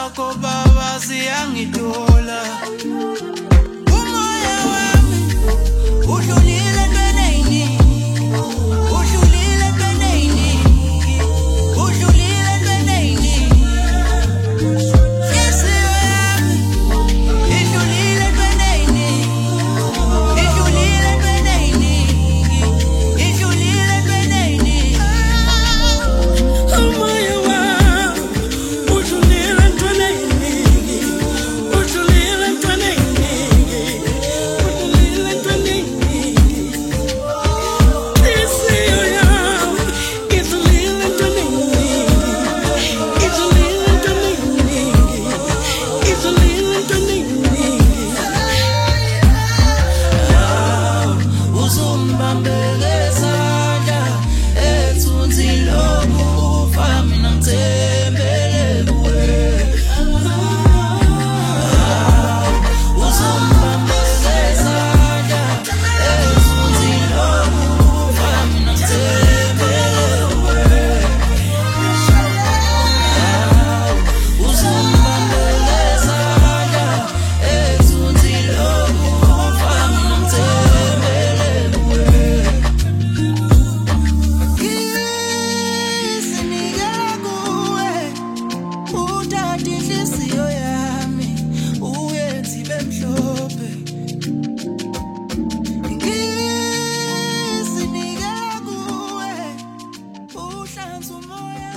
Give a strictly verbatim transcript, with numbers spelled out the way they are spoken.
zakho baba ziyangidola. Umoya wami udlulile entweni eyiningi, udlulile entweni eyiningi, udlulile entweni eyiningi. Inhliziyo yami idlulile entweni eyiningi, idlulile entweni eyiningi, idlulile entweni eyiningi. Umoya wami udlulile entweni eyiningi, udlulile entweni eyiningi, udlulile entweni eyiningi. Inhliziyo yami idlulile entweni eyiningi, idlulile entweni eyiningi, idlulile entweni eyiningi. Uzombambele isandla ethunzini lokufa, mina ngithembele kuwe. Uzombambele isandla ethunzini lokufa, mina ngithembele kuwe. Uzombambele isandla ethunzini lokufa, mina ngithembele kuwe. Ngisinika kuwe, uthatha inhliziyo yami uyenze ibe mhlophe. Ngisinika kuwe, uhlanze umoya